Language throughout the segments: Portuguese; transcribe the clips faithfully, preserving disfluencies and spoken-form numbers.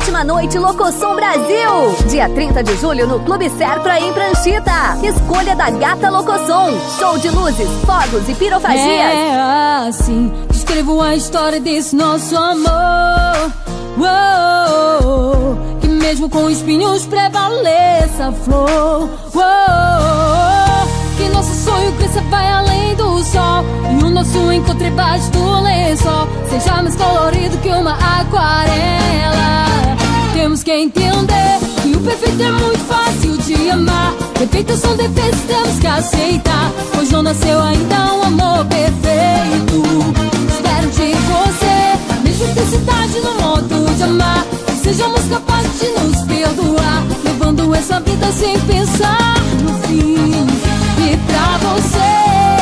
sétima noite Locosom Brasil. Dia trinta de julho no Clube Serpra em Pranchita. Escolha da Gata Locosom. Show de luzes, fogos e pirofagias. É assim, escrevo a história desse nosso amor. Uou, que mesmo com espinhos prevaleça a flor. Uou, que nosso sonho cresça, vai além do sol. E o nosso encontro debaixo do lençol seja mais colorido que uma aquarela. Temos que entender que o perfeito é muito fácil de amar. Defeitos são defeitos, temos que aceitar, pois não nasceu ainda um amor perfeito. Espero de você a mesma intensidade no modo de amar, que sejamos capazes de nos perdoar, levando essa vida sem pensar no fim. E pra você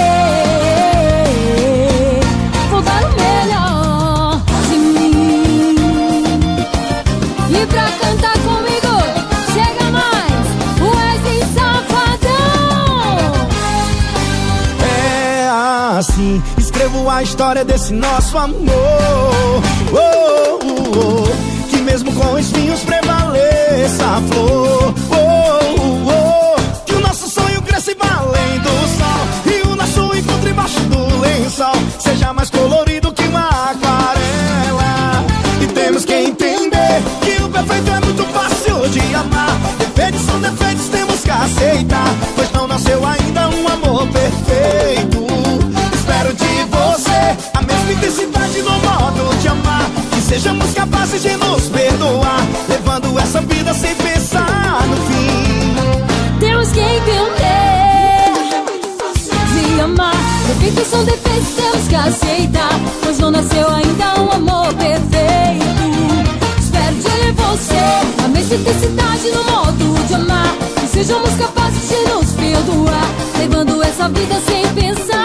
vou dar o melhor de mim. E pra cantar comigo, chega mais o Wesley Safadão. É assim, escrevo a história desse nosso amor. Oh, oh, oh, que mesmo com espinhos prevaleça a flor. Oh, oh, oh, que o nosso sonho cresça e vá além do sol. E o nosso encontro embaixo do lençol seja mais colorido que uma aquarela. E temos que entender que o perfeito é muito fácil de amar. Defeitos são defeitos, temos que aceitar, pois não nasceu ainda um amor perfeito. Espero de você a mesma intensidade no modo de amar, que sejamos capazes de nos perdoar, levando essa vida sem pensar no fim. Temos que entender de amar. Defeitos são defeitos, temos que aceitar, pois não nasceu ainda um amor perfeito. Espero de você a mesma intensidade no modo de amar, que sejamos capazes de nos perdoar, levando essa vida sem pensar